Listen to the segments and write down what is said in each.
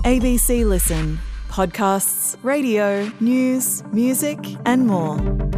ABC Listen. Podcasts, radio, news, music and more.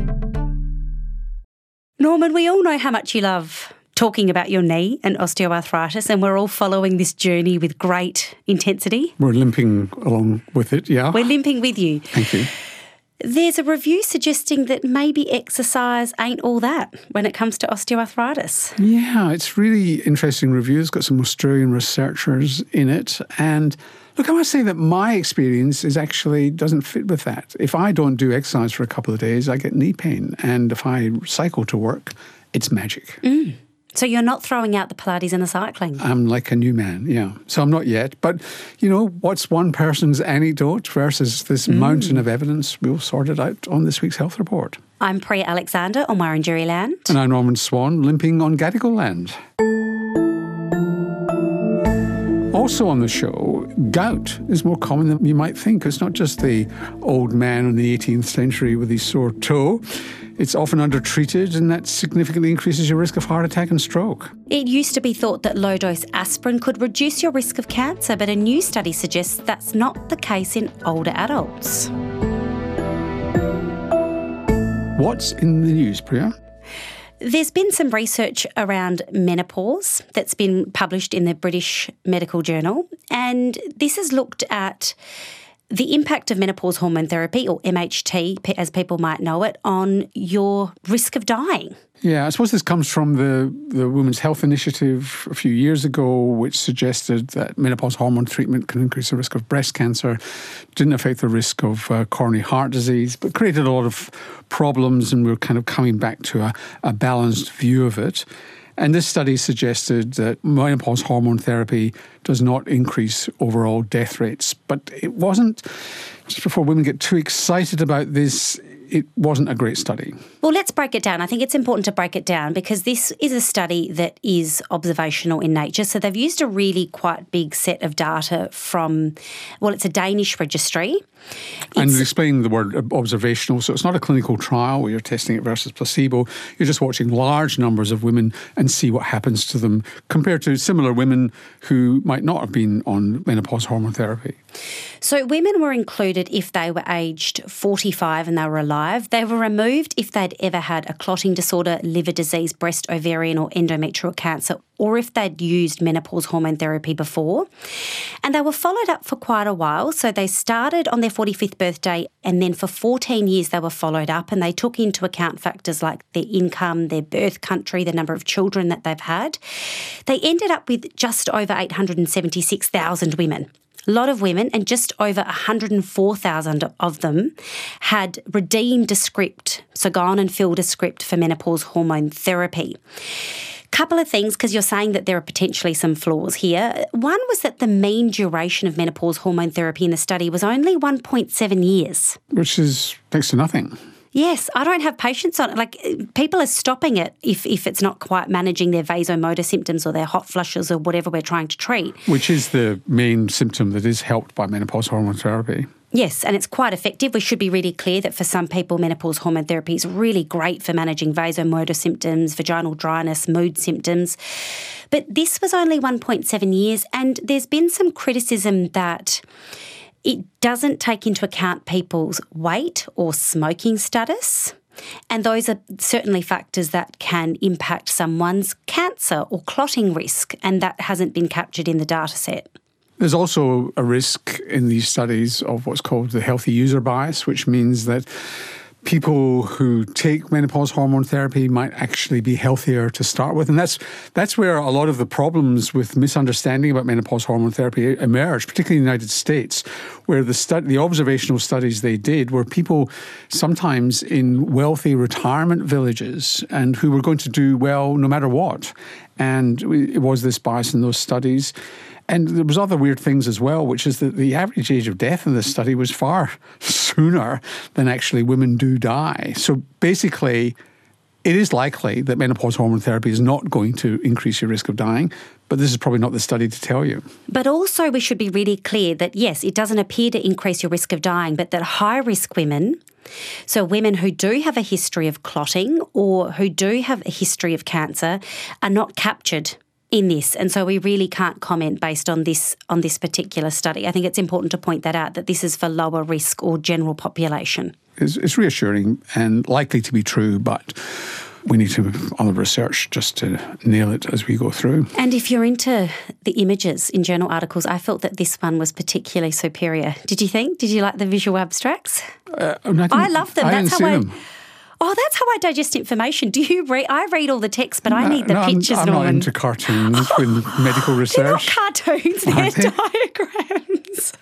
Norman, we all know how much you love talking about your knee and osteoarthritis, and we're all following this journey with great intensity. We're limping along with it, yeah. We're limping with you. Thank you. There's a review suggesting that maybe exercise ain't all that when it comes to osteoarthritis. Yeah, it's really interesting review. It's got some Australian researchers in it. And look, I must say that my experience is actually doesn't fit with that. If I don't do exercise for a couple of days, I get knee pain. And if I cycle to work, it's magic. So you're not throwing out the Pilates and the cycling? I'm like a new man, yeah. So I'm not yet. But, you know, what's one person's anecdote versus this mountain of evidence? We'll sort it out on this week's Health Report. I'm Priya Alexander on Wurundjeri land. And I'm Norman Swan, limping on Gadigal land. Also on the show, gout is more common than you might think. It's not just the old man in the 18th century with his sore toe. It's often undertreated, and that significantly increases your risk of heart attack and stroke. It used to be thought that low-dose aspirin could reduce your risk of cancer, but a new study suggests that's not the case in older adults. What's in the news, Priya? There's been some research around menopause that's been published in the British Medical Journal, and this has looked at the impact of menopause hormone therapy, or MHT, as people might know it, on your risk of dying. Yeah, I suppose this comes from the Women's Health Initiative a few years ago, which suggested that menopause hormone treatment can increase the risk of breast cancer, didn't affect the risk of coronary heart disease, but created a lot of problems, and we're kind of coming back to a balanced view of it. And this study suggested that menopause hormone therapy does not increase overall death rates. But it wasn't, just before women get too excited about this, it wasn't a great study. Well, let's break it down. I think it's important to break it down because this is a study that is observational in nature. So they've used a really quite big set of data from, well, it's a Danish registry. And explain the word observational. So it's not a clinical trial where you're testing it versus placebo. You're just watching large numbers of women and see what happens to them compared to similar women who might not have been on menopause hormone therapy. So women were included if they were aged 45 and they were alive. They were removed if they'd ever had a clotting disorder, liver disease, breast, ovarian or endometrial cancer, or if they'd used menopause hormone therapy before. And they were followed up for quite a while. So they started on their 45th birthday, and then for 14 years they were followed up, and they took into account factors like their income, their birth country, the number of children that they've had. They ended up with just over 876,000 women. A lot of women, and just over 104,000 of them had redeemed a script, so gone and filled a script for menopause hormone therapy. Couple of things, because you're saying that there are potentially some flaws here. One was that the mean duration of menopause hormone therapy in the study was only 1.7 years. Which is next to nothing. Yes, I don't have patience on it. Like, people are stopping it if it's not quite managing their vasomotor symptoms or their hot flushes or whatever we're trying to treat. Which is the main symptom that is helped by menopause hormone therapy. Yes, and it's quite effective. We should be really clear that for some people, menopause hormone therapy is really great for managing vasomotor symptoms, vaginal dryness, mood symptoms. But this was only 1.7 years, and there's been some criticism that it doesn't take into account people's weight or smoking status. And those are certainly factors that can impact someone's cancer or clotting risk, and that hasn't been captured in the data set. There's also a risk in these studies of what's called the healthy user bias, which means that people who take menopause hormone therapy might actually be healthier to start with. And that's where a lot of the problems with misunderstanding about menopause hormone therapy emerge, particularly in the United States, where the observational studies they did were people sometimes in wealthy retirement villages and who were going to do well no matter what. And it was this bias in those studies. And there was other weird things as well, which is that the average age of death in this study was far sooner than actually women do die. So basically, it is likely that menopause hormone therapy is not going to increase your risk of dying, but this is probably not the study to tell you. But also we should be really clear that, yes, it doesn't appear to increase your risk of dying, but that high-risk women, so women who do have a history of clotting or who do have a history of cancer, are not captured in this, and so we really can't comment based on this particular study. I think it's important to point that out, that this is for lower risk or general population. It's reassuring and likely to be true, but we need to other research just to nail it as we go through. And if you're into the images in journal articles, I felt that this one was particularly superior. Did you think? Did you like the visual abstracts? I love them. That's how that's how I digest information. Do you read? I read all the text, but I need the pictures. I'm not into cartoons with medical research. They're not cartoons, they're diagrams.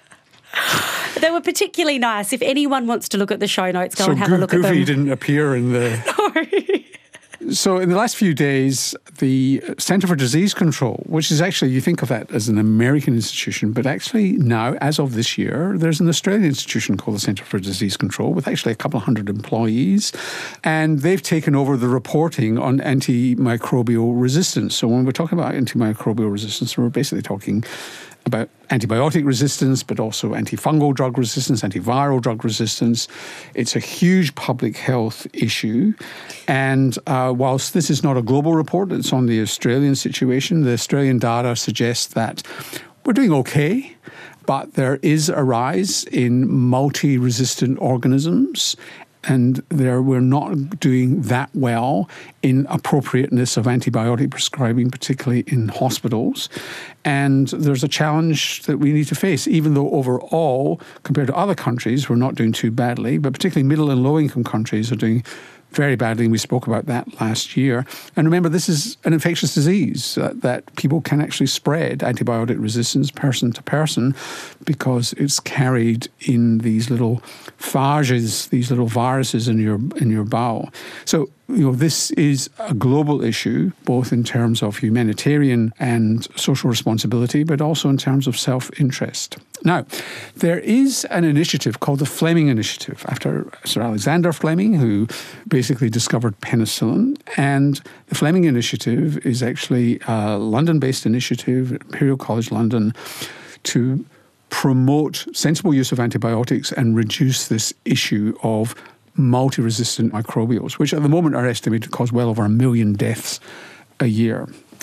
They were particularly nice. If anyone wants to look at the show notes, go and have a look at them. Goofy didn't appear in the... No. So in the last few days, the Centre for Disease Control, which is actually, you think of that as an American institution, but actually now, as of this year, there's an Australian institution called the Centre for Disease Control with actually a couple of hundred employees, and they've taken over the reporting on antimicrobial resistance. So when we're talking about antimicrobial resistance, we're basically talking about antibiotic resistance, but also antifungal drug resistance, antiviral drug resistance. It's a huge public health issue. And whilst this is not a global report, it's on the Australian situation, the Australian data suggests that we're doing okay, but there is a rise in multi-resistant organisms, and we're not doing that well in appropriateness of antibiotic prescribing, particularly in hospitals. And there's a challenge that we need to face, even though overall, compared to other countries, we're not doing too badly, but particularly middle and low-income countries are doing very badly, and we spoke about that last year. And remember, this is an infectious disease that people can actually spread antibiotic resistance person to person because it's carried in these little phages, these little viruses in your bowel. So, this is a global issue, both in terms of humanitarian and social responsibility, but also in terms of self-interest. Now, there is an initiative called the Fleming Initiative, after Sir Alexander Fleming, who basically discovered penicillin. And the Fleming Initiative is actually a London-based initiative, Imperial College London, to promote sensible use of antibiotics and reduce this issue of multi-resistant microbials, which at the moment are estimated to cause well over 1 million deaths a year.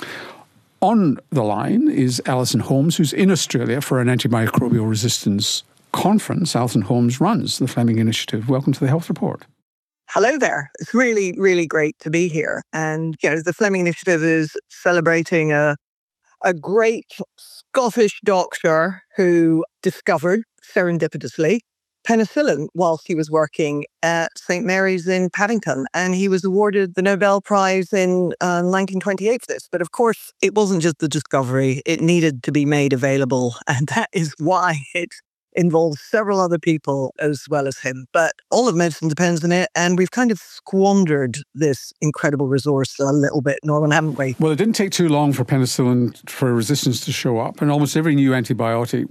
On the line is Alison Holmes, who's in Australia for an antimicrobial resistance conference. Alison Holmes runs the Fleming Initiative. Welcome to the Health Report. Hello there. It's really, really great to be here. And, the Fleming Initiative is celebrating a great Scottish doctor who discovered, serendipitously, penicillin whilst he was working at St. Mary's in Paddington. And he was awarded the Nobel Prize in 1928 for this. But of course, it wasn't just the discovery. It needed to be made available. And that is why it involves several other people as well as him. But all of medicine depends on it. And we've kind of squandered this incredible resource a little bit, Norman, haven't we? Well, it didn't take too long for penicillin, for resistance to show up. And almost every new antibiotic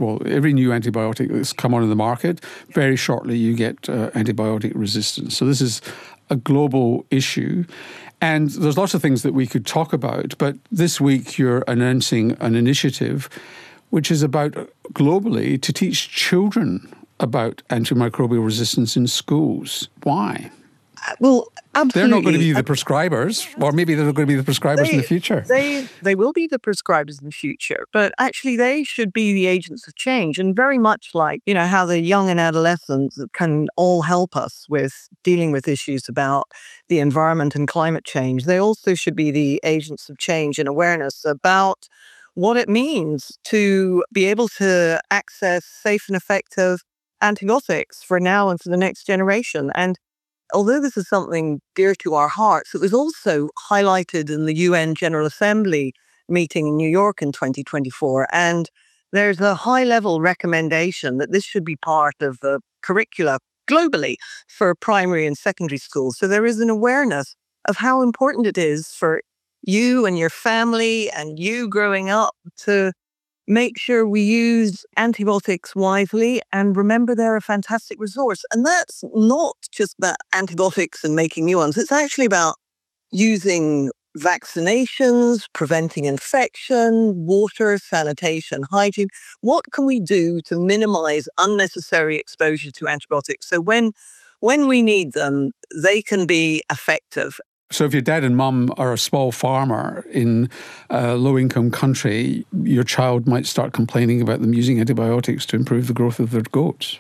that's come onto the market, very shortly you get antibiotic resistance. So this is a global issue. And there's lots of things that we could talk about. But this week you're announcing an initiative which is about globally to teach children about antimicrobial resistance in schools. Why? Well, absolutely. They're not going to be the prescribers, or maybe they're going to be the prescribers in the future. They will be the prescribers in the future, but actually they should be the agents of change. And very much like, how the young and adolescents can all help us with dealing with issues about the environment and climate change, they also should be the agents of change and awareness about what it means to be able to access safe and effective antibiotics for now and for the next generation. And although this is something dear to our hearts, it was also highlighted in the UN General Assembly meeting in New York in 2024. And there's a high-level recommendation that this should be part of the curricula globally for primary and secondary schools. So there is an awareness of how important it is for you and your family and you growing up to make sure we use antibiotics wisely and remember they're a fantastic resource. And that's not just about antibiotics and making new ones. It's actually about using vaccinations, preventing infection, water, sanitation, hygiene. What can we do to minimize unnecessary exposure to antibiotics? So when we need them, they can be effective. So if your dad and mum are a small farmer in a low-income country, your child might start complaining about them using antibiotics to improve the growth of their goats.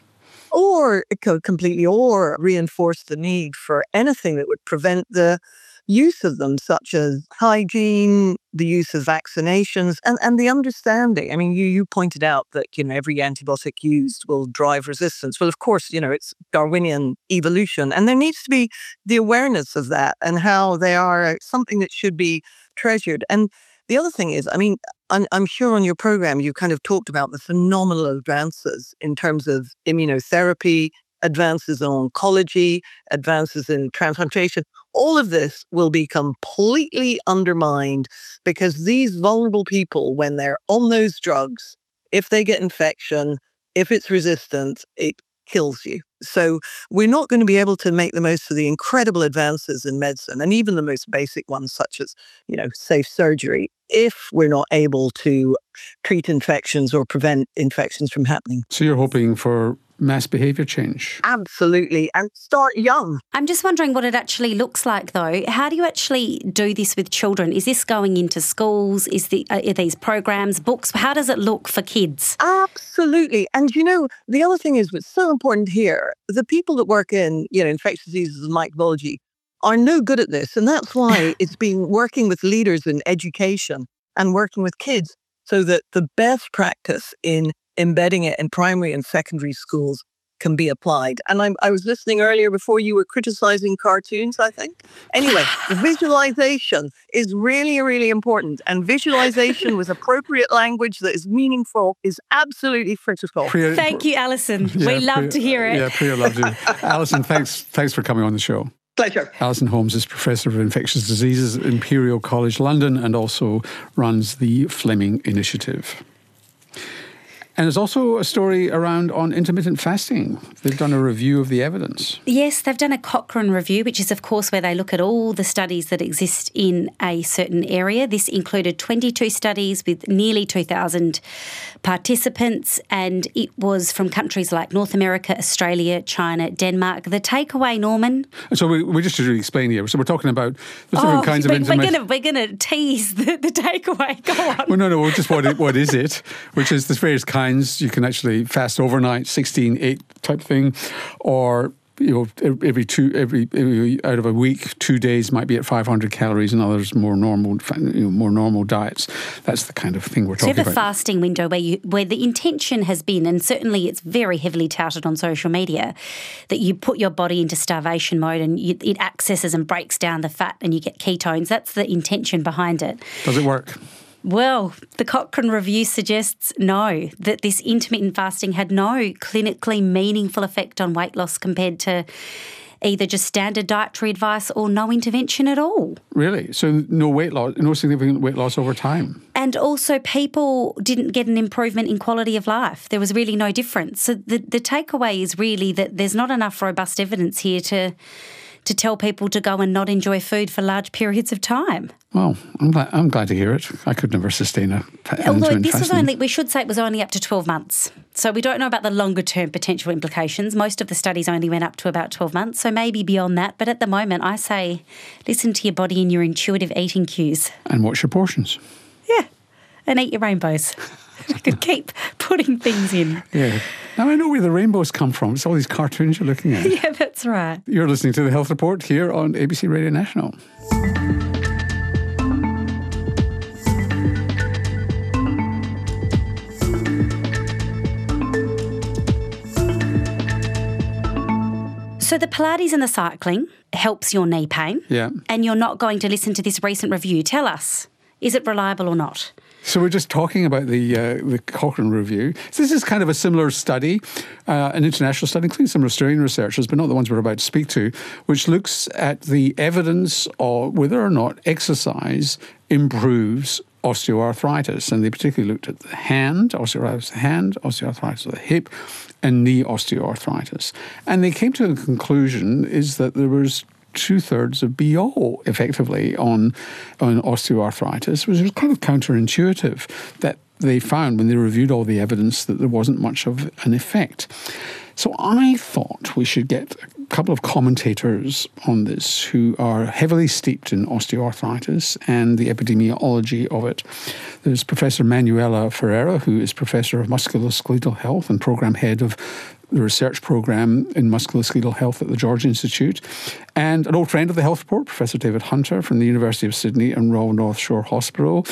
Or it could completely reinforce the need for anything that would prevent the use of them, such as hygiene, the use of vaccinations, and the understanding. I mean, you pointed out that, every antibiotic used will drive resistance. Well, of course, it's Darwinian evolution. And there needs to be the awareness of that and how they are something that should be treasured. And the other thing is, I mean, I'm sure on your program, you kind of talked about the phenomenal advances in terms of immunotherapy, advances in oncology, advances in transplantation. All of this will be completely undermined because these vulnerable people, when they're on those drugs, if they get infection, if it's resistant, it kills you. So we're not going to be able to make the most of the incredible advances in medicine, and even the most basic ones such as, safe surgery, if we're not able to treat infections or prevent infections from happening. So you're hoping for mass behaviour change? Absolutely, and start young. I'm just wondering what it actually looks like, though. How do you actually do this with children? Is this going into schools? Are these programs, books? How does it look for kids? Absolutely. And, the other thing is what's so important here, the people that work in, infectious diseases and microbiology are no good at this. And that's why it's been working with leaders in education and working with kids so that the best practice in embedding it in primary and secondary schools can be applied. And I was listening earlier before you were criticizing cartoons, I think. Anyway, visualization is really, really important. And visualization with appropriate language that is meaningful is absolutely critical. Thank you, Alison. We love to hear it. Yeah, Priya loves you. Alison, thanks for coming on the show. Pleasure. Alison Holmes is Professor of Infectious Diseases at Imperial College London and also runs the Fleming Initiative. And there's also a story on intermittent fasting. They've done a review of the evidence. Yes, they've done a Cochrane review, which is, of course, where they look at all the studies that exist in a certain area. This included 22 studies with nearly 2,000 participants, and it was from countries like North America, Australia, China, Denmark. The takeaway, Norman? So we just should explain here. So we're talking about the different kinds of intermittent... We're going to tease the takeaway. Go on. Well, no, just what is it? Which is there's various kinds. You can actually fast overnight, 16/8 type thing, or every out of a week, 2 days might be at 500 calories, and others more normal diets. That's the kind of thing we're talking about. So you have a fasting window where the intention has been, and certainly it's very heavily touted on social media, that you put your body into starvation mode and it accesses and breaks down the fat and you get ketones. That's the intention behind it. Does it work? Well, the Cochrane review suggests no, that this intermittent fasting had no clinically meaningful effect on weight loss compared to either just standard dietary advice or no intervention at all. Really? So no weight loss, no significant weight loss over time? And also people didn't get an improvement in quality of life. There was really no difference. So the takeaway is really that there's not enough robust evidence here to tell people to go and not enjoy food for large periods of time. Well, I'm glad to hear it. I could never sustain Although this was we should say it was only up to 12 months. So we don't know about the longer term potential implications. Most of the studies only went up to about 12 months, so maybe beyond that. But at the moment, I say listen to your body and your intuitive eating cues. And watch your portions. Yeah, and eat your rainbows. I could keep putting things in. Yeah. Now I know where the rainbows come from. It's all these cartoons you're looking at. Yeah, that's right. You're listening to The Health Report here on ABC Radio National. So the Pilates and the cycling helps your knee pain. Yeah. And you're not going to listen to this recent review. Tell us, is it reliable or not? So we're just talking about the Cochrane review. So this is kind of a similar study, an international study, including some Australian researchers, but not the ones we're about to speak to, which looks at the evidence of whether or not exercise improves osteoarthritis. And they particularly looked at the hand, osteoarthritis of the hand, osteoarthritis of the hip, and knee osteoarthritis. And they came to the conclusion is that there was 2/3 of BO effectively on osteoarthritis, which was kind of counterintuitive that they found when they reviewed all the evidence that there wasn't much of an effect. So I thought we should get a couple of commentators on this who are heavily steeped in osteoarthritis and the epidemiology of it. There's Professor Manuela Ferreira, who is Professor of Musculoskeletal Health and Program Head of the research program in musculoskeletal health at the George Institute, and an old friend of the Health Report, Professor David Hunter from the University of Sydney and Royal North Shore Hospital,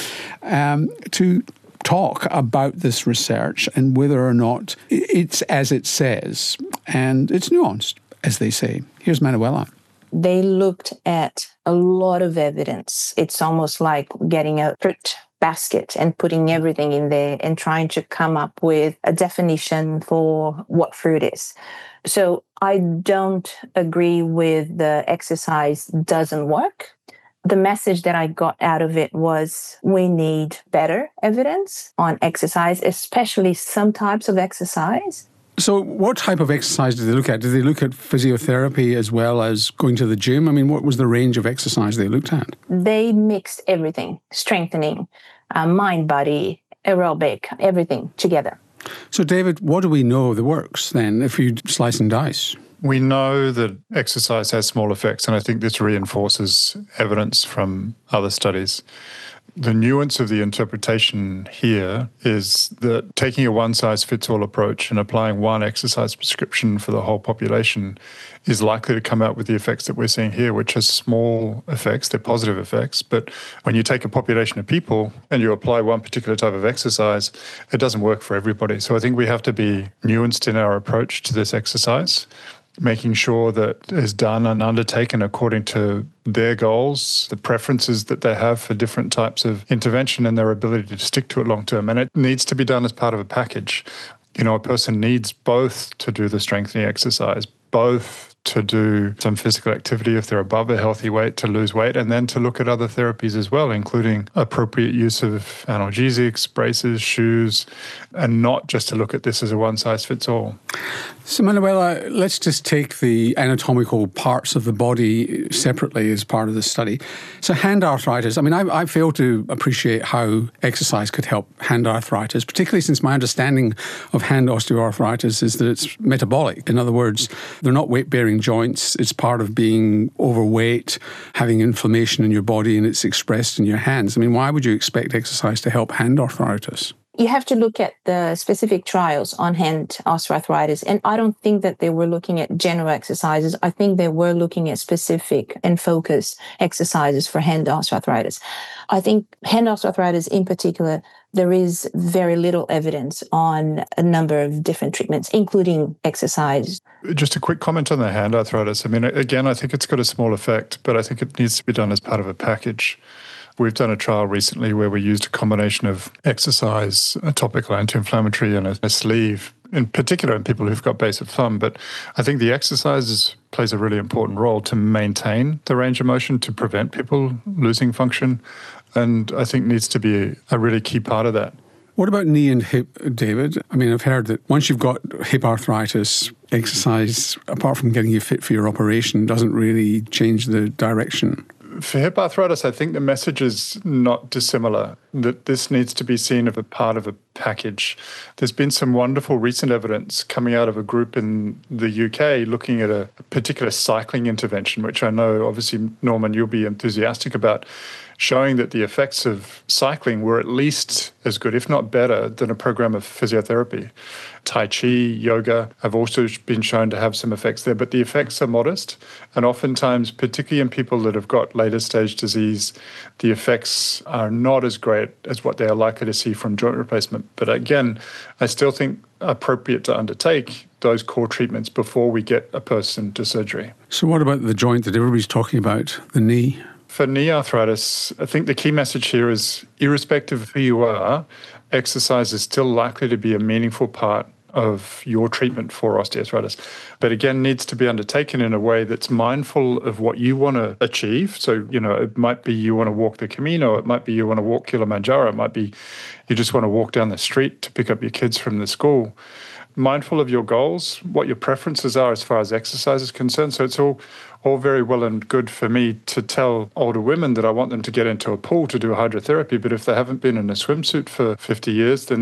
to talk about this research and whether or not it's as it says, and it's nuanced, as they say. Here's Manuela. They looked at a lot of evidence. It's almost like getting a fruit basket and putting everything in there and trying to come up with a definition for what fruit is. So I don't agree with the exercise doesn't work. The message that I got out of it was we need better evidence on exercise, especially some types of exercise. So what type of exercise did they look at? Did they look at physiotherapy as well as going to the gym? I mean, what was the range of exercise they looked at? They mixed everything, strengthening, mind, body, aerobic, everything together. So, David, what do we know that works then if you slice and dice? We know that exercise has small effects, and I think this reinforces evidence from other studies. The nuance of the interpretation here is that taking a one-size-fits-all approach and applying one exercise prescription for the whole population is likely to come out with the effects that we're seeing here, which has small effects, they're positive effects. But when you take a population of people and you apply one particular type of exercise, it doesn't work for everybody. So I think we have to be nuanced in our approach to this exercise, making sure that it's done and undertaken according to their goals, the preferences that they have for different types of intervention and their ability to stick to it long term. And it needs to be done as part of a package. You know, a person needs both to do the strengthening exercise, both to do some physical activity if they're above a healthy weight to lose weight, and then to look at other therapies as well, including appropriate use of analgesics, braces, shoes, and not just to look at this as a one-size-fits-all. So, Manuela, let's just take the anatomical parts of the body separately as part of this study. So hand arthritis, I mean, I fail to appreciate how exercise could help hand arthritis, particularly since my understanding of hand osteoarthritis is that it's metabolic. In other words, they're not weight-bearing joints. It's part of being overweight, having inflammation in your body, and it's expressed in your hands. I mean, why would you expect exercise to help hand arthritis? You have to look at the specific trials on hand osteoarthritis. And I don't think that they were looking at general exercises. I think they were looking at specific and focused exercises for hand osteoarthritis. I think hand osteoarthritis in particular, there is very little evidence on a number of different treatments, including exercise. Just a quick comment on the hand arthritis. I mean, again, I think it's got a small effect, but I think it needs to be done as part of a package. We've done a trial recently where we used a combination of exercise, a topical anti-inflammatory, and a sleeve, in particular in people who've got base of thumb. But I think the exercise plays a really important role to maintain the range of motion, to prevent people losing function, and I think needs to be a really key part of that. What about knee and hip, David? I mean, I've heard that once you've got hip arthritis, exercise, apart from getting you fit for your operation, doesn't really change the direction. For hip arthritis, I think the message is not dissimilar, that this needs to be seen as a part of a package. There's been some wonderful recent evidence coming out of a group in the UK looking at a particular cycling intervention, which I know, obviously, Norman, you'll be enthusiastic about, showing that the effects of cycling were at least as good, if not better, than a program of physiotherapy. Tai Chi, yoga have also been shown to have some effects there, but the effects are modest. And oftentimes, particularly in people that have got later stage disease, the effects are not as great as what they are likely to see from joint replacement. But again, I still think appropriate to undertake those core treatments before we get a person to surgery. So what about the joint that everybody's talking about, the knee? For knee arthritis, I think the key message here is, irrespective of who you are, exercise is still likely to be a meaningful part of your treatment for osteoarthritis. But again, needs to be undertaken in a way that's mindful of what you want to achieve. So, you know, it might be you want to walk the Camino, it might be you want to walk Kilimanjaro, it might be you just want to walk down the street to pick up your kids from the school. Mindful of your goals, what your preferences are as far as exercise is concerned. So it's all very well and good for me to tell older women that I want them to get into a pool to do hydrotherapy, but if they haven't been in a swimsuit for 50 years, then they're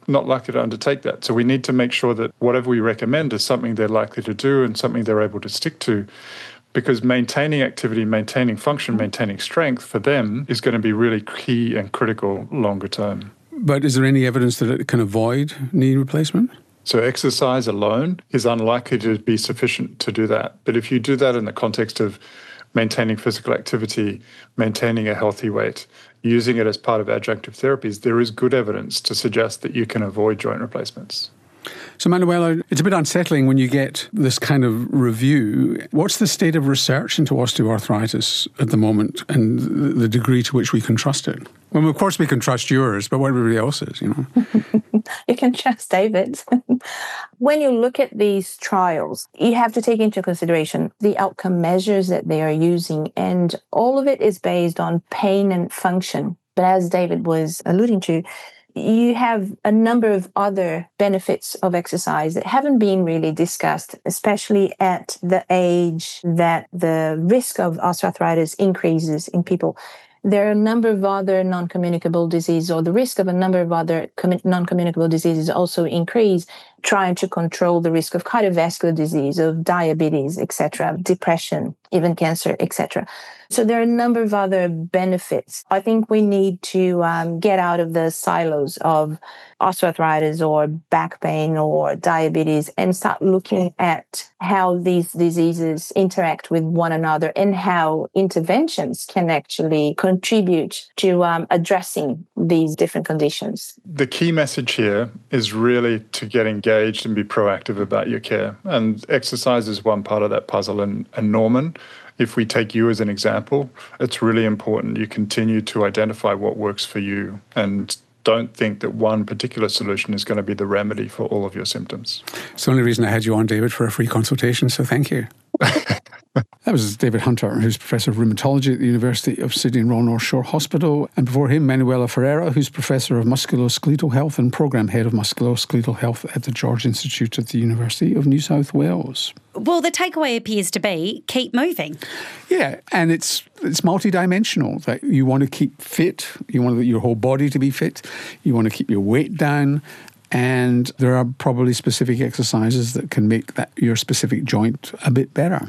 not likely to undertake that. So we need to make sure that whatever we recommend is something they're likely to do and something they're able to stick to. Because maintaining activity, maintaining function, maintaining strength for them is going to be really key and critical longer term. But is there any evidence that it can avoid knee replacement? So exercise alone is unlikely to be sufficient to do that. But if you do that in the context of maintaining physical activity, maintaining a healthy weight, using it as part of adjunctive therapies, there is good evidence to suggest that you can avoid joint replacements. So Manuela, it's a bit unsettling when you get this kind of review. What's the state of research into osteoarthritis at the moment and the degree to which we can trust it? Well, of course we can trust yours, but what everybody else's, you know? You can trust David's. When you look at these trials, you have to take into consideration the outcome measures that they are using, and all of it is based on pain and function. But as David was alluding to, you have a number of other benefits of exercise that haven't been really discussed, especially at the age that the risk of osteoarthritis increases in people. There are a number of other non-communicable diseases, or the risk of a number of other non-communicable diseases also increase, trying to control the risk of cardiovascular disease, of diabetes, etc., depression, even cancer, etc. So there are a number of other benefits. I think we need to get out of the silos of osteoarthritis or back pain or diabetes and start looking at how these diseases interact with one another and how interventions can actually contribute to addressing these different conditions. The key message here is really to get engaged and be proactive about your care. And exercise is one part of that puzzle. And Norman, if we take you as an example, it's really important you continue to identify what works for you and don't think that one particular solution is going to be the remedy for all of your symptoms. It's the only reason I had you on, David, for a free consultation, so thank you. That was David Hunter, who's Professor of Rheumatology at the University of Sydney and Royal North Shore Hospital. And before him, Manuela Ferreira, who's Professor of Musculoskeletal Health and Programme Head of Musculoskeletal Health at the George Institute at the University of New South Wales. Well, the takeaway appears to be keep moving. Yeah, and it's multidimensional, that you want to keep fit, you want your whole body to be fit, you want to keep your weight down, and there are probably specific exercises that can make that your specific joint a bit better.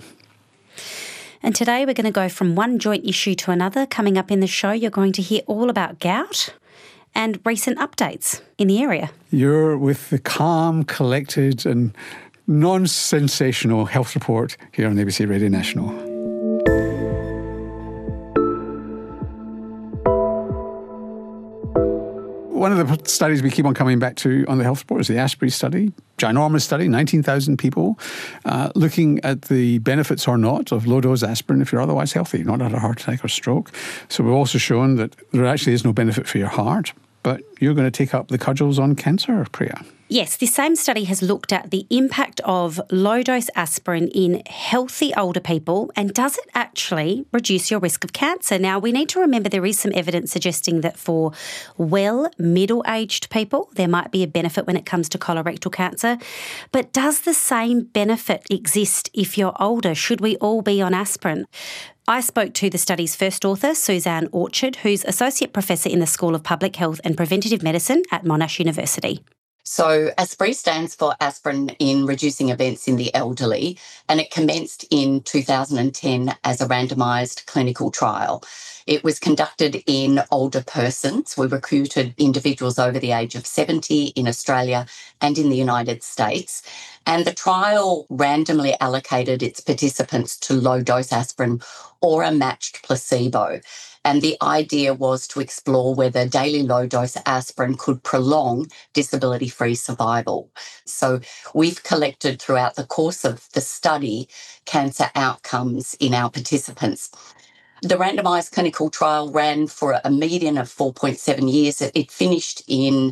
And today we're going to go from one joint issue to another. Coming up in the show, you're going to hear all about gout and recent updates in the area. You're with the calm, collected and non-sensational health report here on ABC Radio National. One of the studies we keep on coming back to on the health report is the Asprey study, ginormous study, 19,000 people, looking at the benefits or not of low-dose aspirin if you're otherwise healthy, not had a heart attack or stroke. So we've also shown that there actually is no benefit for your heart, but you're going to take up the cudgels on cancer, Priya. Yes, this same study has looked at the impact of low-dose aspirin in healthy older people, and does it actually reduce your risk of cancer? Now, we need to remember there is some evidence suggesting that for well middle-aged people, there might be a benefit when it comes to colorectal cancer. But does the same benefit exist if you're older? Should we all be on aspirin? I spoke to the study's first author, Suzanne Orchard, who's Associate Professor in the School of Public Health and Preventative Medicine at Monash University. So ASPRI stands for Aspirin in Reducing Events in the Elderly, and it commenced in 2010 as a randomised clinical trial. It was conducted in older persons. We recruited individuals over the age of 70 in Australia and in the United States. And the trial randomly allocated its participants to low-dose aspirin or a matched placebo. And the idea was to explore whether daily low-dose aspirin could prolong disability-free survival. So we've collected throughout the course of the study cancer outcomes in our participants. The randomised clinical trial ran for a median of 4.7 years. It finished in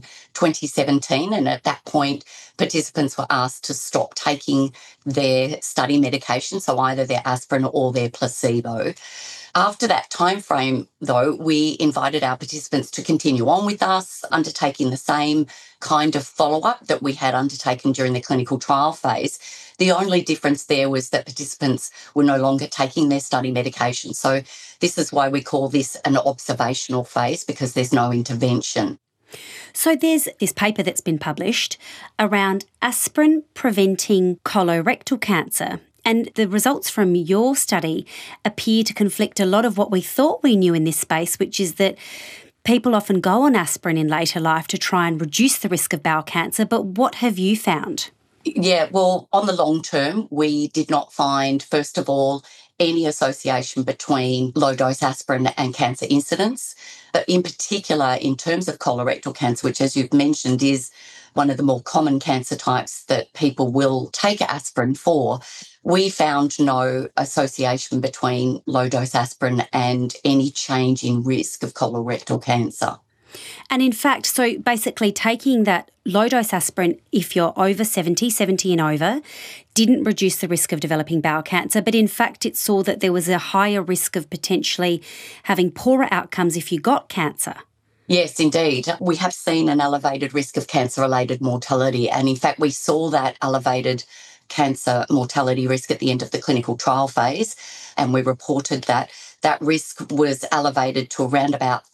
2017, and at that point, participants were asked to stop taking their study medication, so either their aspirin or their placebo. After that timeframe, though, we invited our participants to continue on with us, undertaking the same kind of follow-up that we had undertaken during the clinical trial phase. The only difference there was that participants were no longer taking their study medication. So this is why we call this an observational phase, because there's no intervention. So there's this paper that's been published around aspirin preventing colorectal cancer. And the results from your study appear to conflict a lot of what we thought we knew in this space, which is that people often go on aspirin in later life to try and reduce the risk of bowel cancer. But what have you found? Yeah, well, on the long term, we did not find, first of all, any association between low-dose aspirin and cancer incidence. But in particular, in terms of colorectal cancer, which, as you've mentioned, is one of the more common cancer types that people will take aspirin for, we found no association between low-dose aspirin and any change in risk of colorectal cancer. And in fact, so basically taking that low-dose aspirin, if you're over 70 and over, didn't reduce the risk of developing bowel cancer, but in fact it saw that there was a higher risk of potentially having poorer outcomes if you got cancer. Yes, indeed. We have seen an elevated risk of cancer-related mortality, and in fact we saw that elevated cancer mortality risk at the end of the clinical trial phase, and we reported that that risk was elevated to around about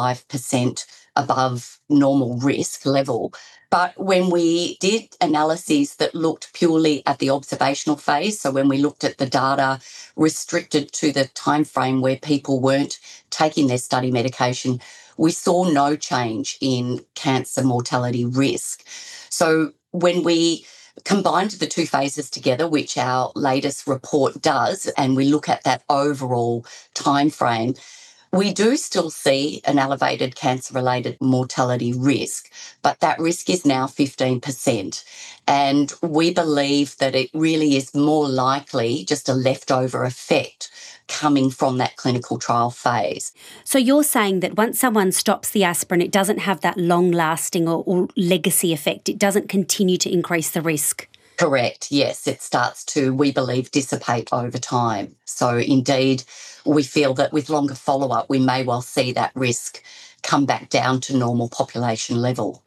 35% above normal risk level. But when we did analyses that looked purely at the observational phase, so when we looked at the data restricted to the time frame where people weren't taking their study medication, we saw no change in cancer mortality risk. So when we combined the two phases together, which our latest report does, and we look at that overall time frame, we do still see an elevated cancer-related mortality risk, but that risk is now 15%. And we believe that it really is more likely just a leftover effect coming from that clinical trial phase. So you're saying that once someone stops the aspirin, it doesn't have that long-lasting or legacy effect. It doesn't continue to increase the risk. Correct, yes. It starts to, we believe, dissipate over time. So indeed, we feel that with longer follow-up, we may well see that risk come back down to normal population level.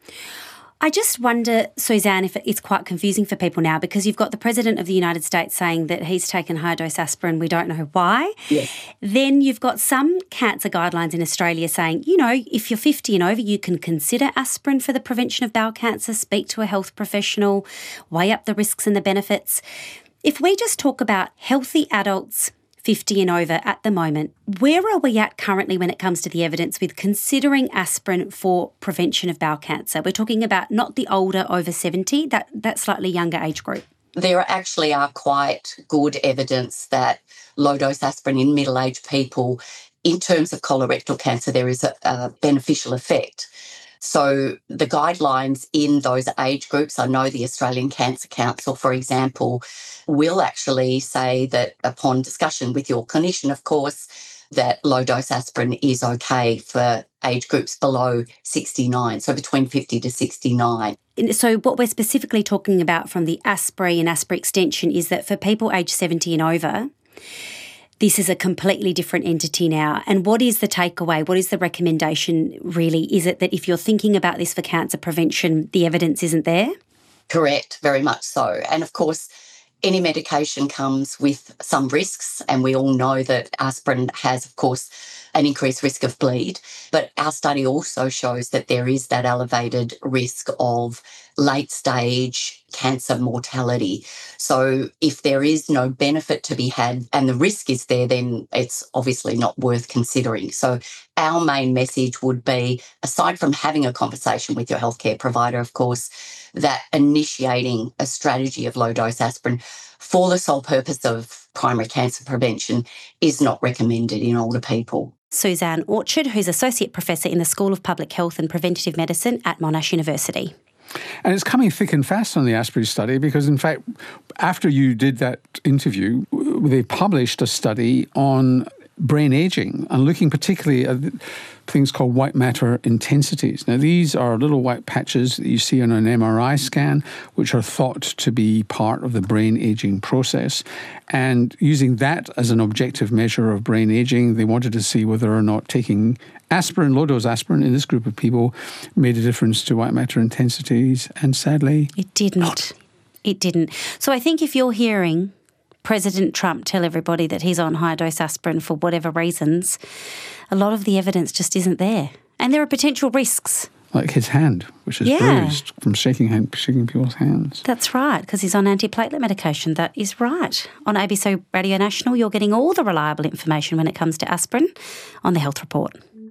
I just wonder, Suzanne, if it's quite confusing for people now, because you've got the President of the United States saying that he's taken high-dose aspirin, we don't know why. Yes. Then you've got some cancer guidelines in Australia saying, you know, if you're 50 and over, you can consider aspirin for the prevention of bowel cancer, speak to a health professional, weigh up the risks and the benefits. If we just talk about healthy adults 50 and over at the moment, where are we at currently when it comes to the evidence with considering aspirin for prevention of bowel cancer? We're talking about not the older over 70, that slightly younger age group. There actually are quite good evidence that low-dose aspirin in middle-aged people, in terms of colorectal cancer, there is a beneficial effect. So the guidelines in those age groups, I know the Australian Cancer Council, for example, will actually say that upon discussion with your clinician, of course, that low-dose aspirin is okay for age groups below 69, so between 50 to 69. So what we're specifically talking about from the ASPRE and ASPRE extension is that for people aged 70 and over, this is a completely different entity now. And what is the takeaway? What is the recommendation really? Is it that if you're thinking about this for cancer prevention, the evidence isn't there? Correct, very much so. And of course, any medication comes with some risks, and we all know that aspirin has, of course, an increased risk of bleed. But our study also shows that there is that elevated risk of late-stage cancer mortality. So if there is no benefit to be had and the risk is there, then it's obviously not worth considering. So our main message would be, aside from having a conversation with your healthcare provider, of course, that initiating a strategy of low-dose aspirin for the sole purpose of primary cancer prevention is not recommended in older people. Suzanne Orchard, who's Associate Professor in the School of Public Health and Preventative Medicine at Monash University. And it's coming thick and fast on the ASPRE study because, in fact, after you did that interview, they published a study on brain aging and looking particularly at things called white matter intensities. Now, these are little white patches that you see on an MRI scan, which are thought to be part of the brain aging process. And using that as an objective measure of brain aging, they wanted to see whether or not taking aspirin, low-dose aspirin in this group of people made a difference to white matter intensities. And sadly, it didn't. Not. It didn't. So I think if you're hearing President Trump tell everybody that he's on high-dose aspirin for whatever reasons, a lot of the evidence just isn't there. And there are potential risks. like his hand, which is bruised from shaking people's hands. That's right, because he's on antiplatelet medication. That is right. On ABC Radio National, you're getting all the reliable information when it comes to aspirin on the Health Report.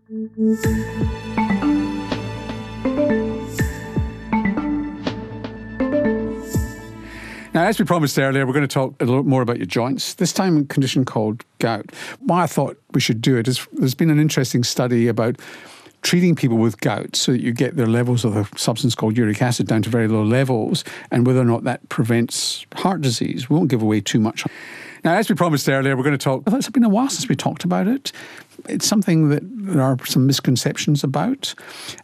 Now, as we promised earlier, we're going to talk a little more about your joints, this time a condition called gout. Why I thought we should do it is there's been an interesting study about treating people with gout so that you get their levels of a substance called uric acid down to very low levels, and whether or not that prevents heart disease. We won't give away too much. Now, as we promised earlier, we're going to talk, it's been a while since we talked about it. It's something that there are some misconceptions about.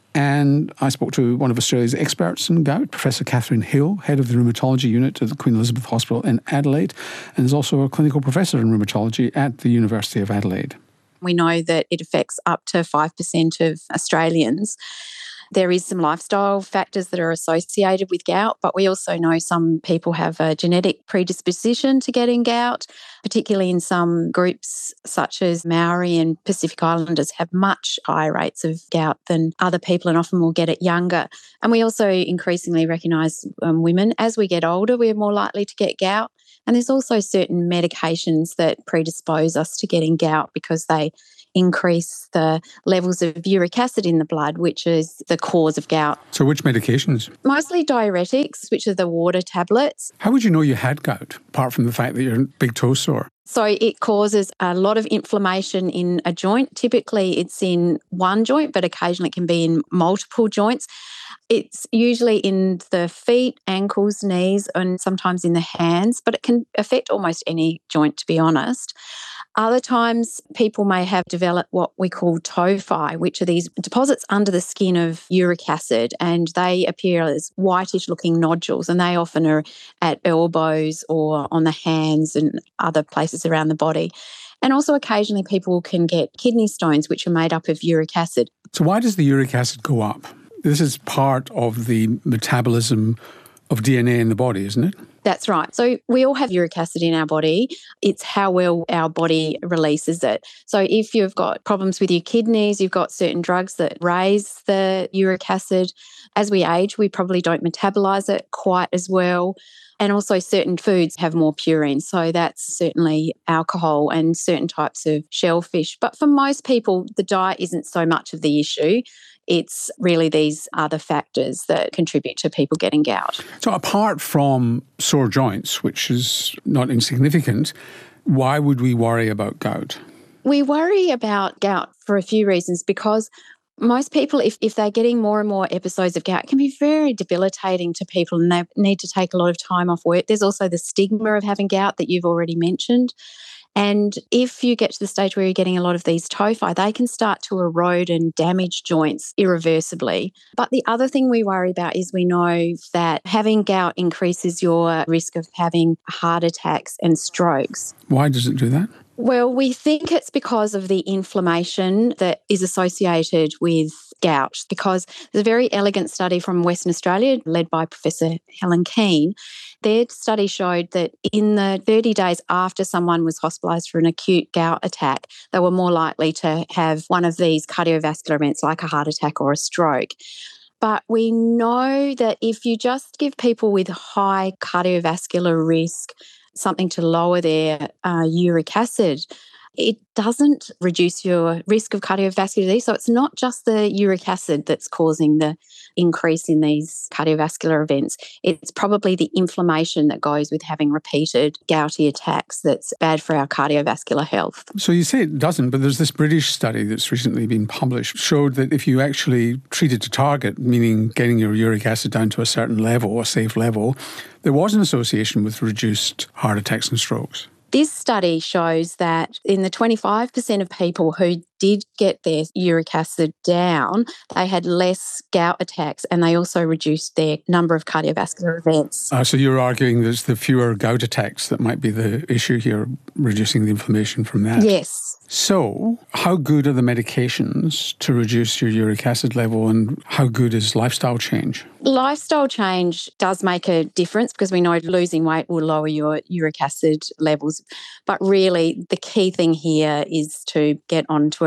And I spoke to one of Australia's experts in gout, Professor Catherine Hill, head of the rheumatology unit at the Queen Elizabeth Hospital in Adelaide, and is also a clinical professor in rheumatology at the University of Adelaide. We know that it affects up to 5% of Australians. There is some lifestyle factors that are associated with gout, but we also know some people have a genetic predisposition to getting gout, particularly in some groups such as Maori and Pacific Islanders have much higher rates of gout than other people and often will get it younger. And we also increasingly recognise women, as we get older, we're more likely to get gout. And there's also certain medications that predispose us to getting gout because they increase the levels of uric acid in the blood, which is the cause of gout. So which medications? Mostly diuretics, which are the water tablets. How would you know you had gout, apart from the fact that you're big toe sore? So it causes a lot of inflammation in a joint. Typically it's in one joint, but occasionally it can be in multiple joints. It's usually in the feet, ankles, knees, and sometimes in the hands, but it can affect almost any joint, to be honest. Other times people may have developed what we call tophi, which are these deposits under the skin of uric acid, and they appear as whitish-looking nodules, and they often are at elbows or on the hands and other places around the body. And also occasionally people can get kidney stones, which are made up of uric acid. So why does the uric acid go up? This is part of the metabolism of DNA in the body, isn't it? That's right. So we all have uric acid in our body. It's how well our body releases it. So if you've got problems with your kidneys, you've got certain drugs that raise the uric acid. As we age, we probably don't metabolize it quite as well. And also certain foods have more purine. So that's certainly alcohol and certain types of shellfish. But for most people, the diet isn't so much of the issue. It's really these other factors that contribute to people getting gout. So apart from sore joints, which is not insignificant, why would we worry about gout? We worry about gout for a few reasons, because most people, if they're getting more and more episodes of gout, it can be very debilitating to people and they need to take a lot of time off work. There's also the stigma of having gout that you've already mentioned. And if you get to the stage where you're getting a lot of these tophi, they can start to erode and damage joints irreversibly. But the other thing we worry about is we know that having gout increases your risk of having heart attacks and strokes. Why does it do that? Well, we think it's because of the inflammation that is associated with gout, because there's a very elegant study from Western Australia led by Professor Helen Keane. Their study showed that in the 30 days after someone was hospitalised for an acute gout attack, they were more likely to have one of these cardiovascular events like a heart attack or a stroke. But we know that if you just give people with high cardiovascular risk something to lower their uric acid, it doesn't reduce your risk of cardiovascular disease. So it's not just the uric acid that's causing the increase in these cardiovascular events. It's probably the inflammation that goes with having repeated gouty attacks that's bad for our cardiovascular health. So you say it doesn't, but there's this British study that's recently been published, showed that if you actually treated to target, meaning getting your uric acid down to a certain level, a safe level, there was an association with reduced heart attacks and strokes. This study shows that in the 25% of people who did get their uric acid down, they had less gout attacks and they also reduced their number of cardiovascular events. So you're arguing there's the fewer gout attacks that might be the issue here, reducing the inflammation from that? Yes. So how good are the medications to reduce your uric acid level, and how good is lifestyle change? Lifestyle change does make a difference because we know losing weight will lower your uric acid levels. But really the key thing here is to get onto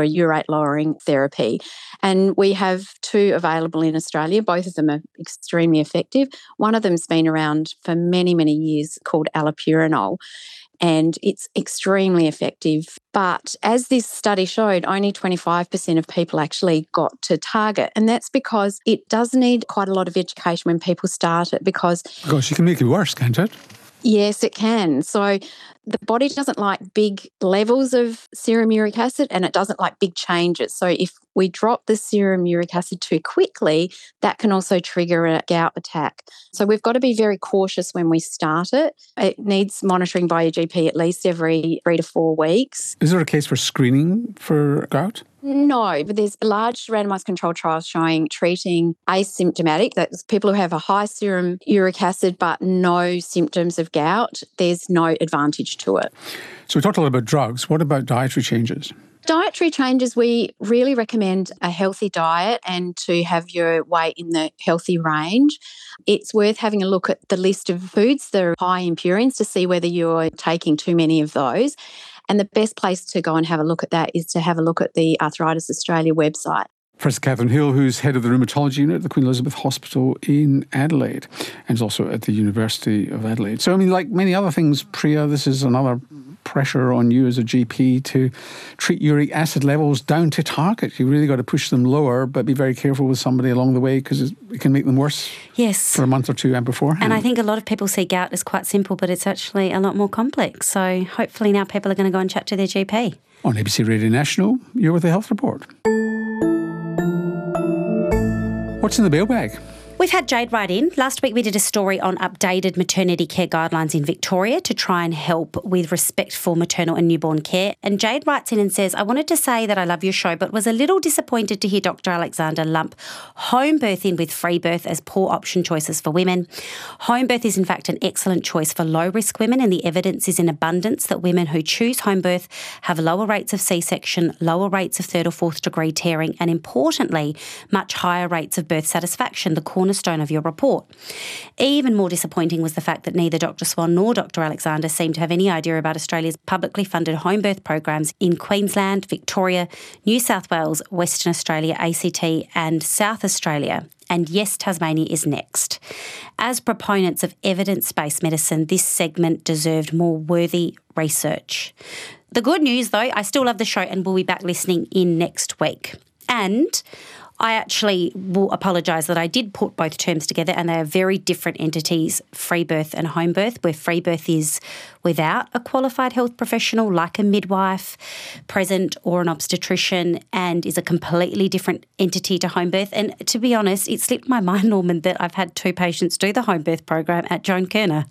a urate-lowering therapy. And we have 2 available in Australia. Both of them are extremely effective. One of them's been around for many, many years, called allopurinol, and it's extremely effective. But as this study showed, only 25% of people actually got to target. And that's because it does need quite a lot of education when people start it, because you can make it worse, can't it? Yes, it can. So the body doesn't like big levels of serum uric acid, and it doesn't like big changes. So if we drop the serum uric acid too quickly, that can also trigger a gout attack. So we've got to be very cautious when we start it. It needs monitoring by your GP at least every 3 to 4 weeks. Is there a case for screening for gout? No, but there's large randomised controlled trials showing treating asymptomatic, that's people who have a high serum uric acid but no symptoms of gout, there's no advantage to it. So we talked a lot about drugs. What about dietary changes? Dietary changes, we really recommend a healthy diet and to have your weight in the healthy range. It's worth having a look at the list of foods that are high in purines to see whether you're taking too many of those. And the best place to go and have a look at that is to have a look at the Arthritis Australia website. Professor Catherine Hill, who's head of the rheumatology unit at the Queen Elizabeth Hospital in Adelaide and is also at the University of Adelaide. So, I mean, like many other things, Priya, this is another pressure on you as a GP to treat uric acid levels down to target. You really got to push them lower, but be very careful with somebody along the way because it can make them worse. Yes. For a month or two and beforehand. And I think a lot of people see gout as quite simple, but it's actually a lot more complex. So hopefully now people are going to go and chat to their GP. On ABC Radio National, you're with the Health Report. What's in the mailbag? We've had Jade write in. Last week we did a story on updated maternity care guidelines in Victoria to try and help with respect for maternal and newborn care. And Jade writes in and says, I wanted to say that I love your show, but was a little disappointed to hear Dr. Alexander lump home birth in with free birth as poor option choices for women. Home birth is in fact an excellent choice for low-risk women, and the evidence is in abundance that women who choose home birth have lower rates of C-section, lower rates of 3rd or 4th degree tearing, and importantly, much higher rates of birth satisfaction, the cornerstone of your report. Even more disappointing was the fact that neither Dr. Swan nor Dr. Alexander seemed to have any idea about Australia's publicly funded home birth programs in Queensland, Victoria, New South Wales, Western Australia, ACT and South Australia. And yes, Tasmania is next. As proponents of evidence-based medicine, this segment deserved more worthy research. The good news, though, I still love the show and will be back listening in next week. And I actually will apologise that I did put both terms together, and they are very different entities, free birth and home birth, where free birth is without a qualified health professional like a midwife present or an obstetrician, and is a completely different entity to home birth. And to be honest, it slipped my mind, Norman, that I've had 2 patients do the home birth program at Joan Kirner.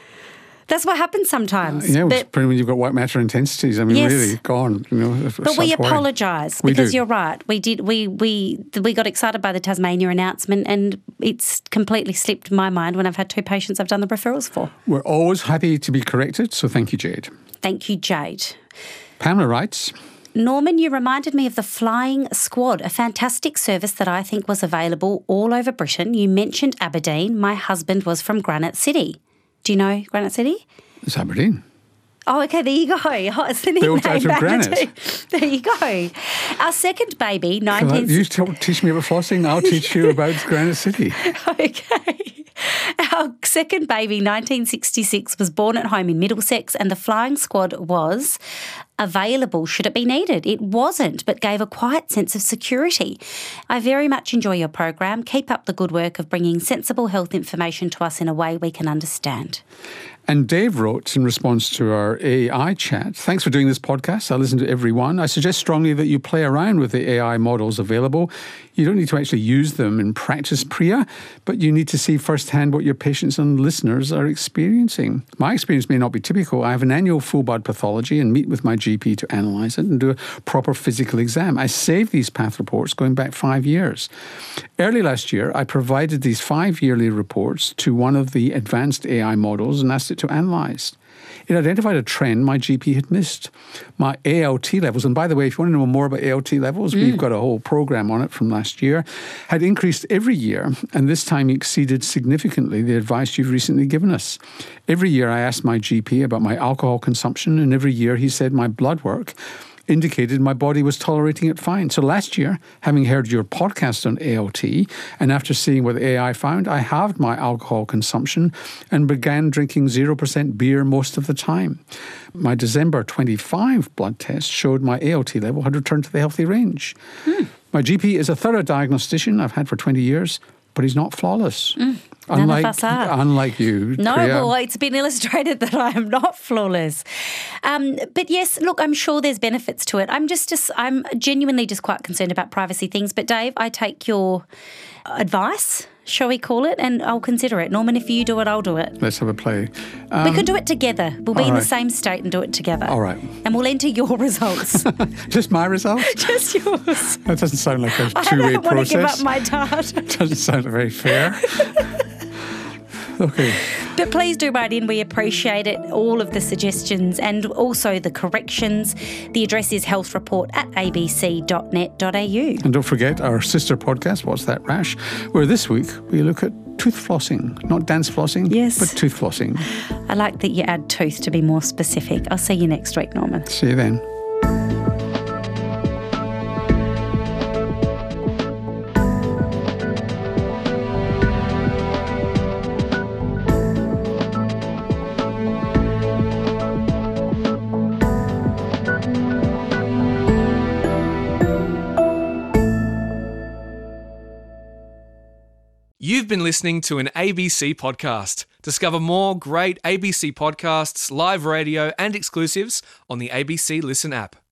That's what happens sometimes. Yeah, when you've got white matter intensities, I mean, yes, really gone. You know, but we apologise because you're right. We did. We got excited by the Tasmania announcement, and it's completely slipped my mind when I've had 2 patients I've done the referrals for. We're always happy to be corrected, so thank you, Jade. Thank you, Jade. Pamela writes, Norman, you reminded me of the Flying Squad, a fantastic service that I think was available all over Britain. You mentioned Aberdeen. My husband was from Granite City. Do you know Granite City? It's Aberdeen. Oh, okay, there you go. Oh, it's the nickname. Built out of granite. There you go. Our second baby, You teach me about flossing, I'll teach you about Granite City. Okay. Our second baby, 1966, was born at home in Middlesex, and the Flying Squad was available should it be needed. It wasn't, but gave a quiet sense of security. I very much enjoy your program. Keep up the good work of bringing sensible health information to us in a way we can understand. And Dave wrote in response to our AI chat, thanks for doing this podcast. I listen to every one. I suggest strongly that you play around with the AI models available. You don't need to actually use them in practice, Priya, but you need to see firsthand what your patients and listeners are experiencing. My experience may not be typical. I have an annual full blood pathology and meet with my GP to analyse it and do a proper physical exam. I save these path reports going back 5 years. Early last year, I provided these 5 yearly reports to one of the advanced AI models and asked it to analyse. It identified a trend my GP had missed. My ALT levels, and by the way, if you want to know more about ALT levels, we've got a whole program on it from last year, had increased every year, and this time exceeded significantly the advice you've recently given us. Every year I asked my GP about my alcohol consumption, and every year he said my blood work indicated my body was tolerating it fine. So last year, having heard your podcast on ALT, and after seeing what the AI found, I halved my alcohol consumption and began drinking 0% beer most of the time. My December 25 blood test showed my ALT level had returned to the healthy range. My GP is a thorough diagnostician I've had for 20 years, but he's not flawless. None of us are. Unlike you, No, Priya. well, it's been illustrated that I am not flawless. But yes, look, I'm sure there's benefits to it. I'm genuinely just quite concerned about privacy things. But Dave, I take your advice, shall we call it, and I'll consider it. Norman, if you do it, I'll do it. Let's have a play. We could do it together. We'll be in the right. same state and do it together. All right. And we'll enter your results. Just my results? Just yours. That doesn't sound like a I two-way don't want to give up process. my dart. Doesn't sound very fair. Okay. But please do write in. We appreciate it. All of the suggestions and also the corrections. The address is healthreport@abc.net.au. And don't forget our sister podcast, What's That Rash, where this week we look at tooth flossing. Not dance flossing, Yes. but tooth flossing. I like that you add tooth to be more specific. I'll see you next week, Norman. See you then. You've been listening to an ABC podcast. Discover more great ABC podcasts, live radio, and exclusives on the ABC Listen app.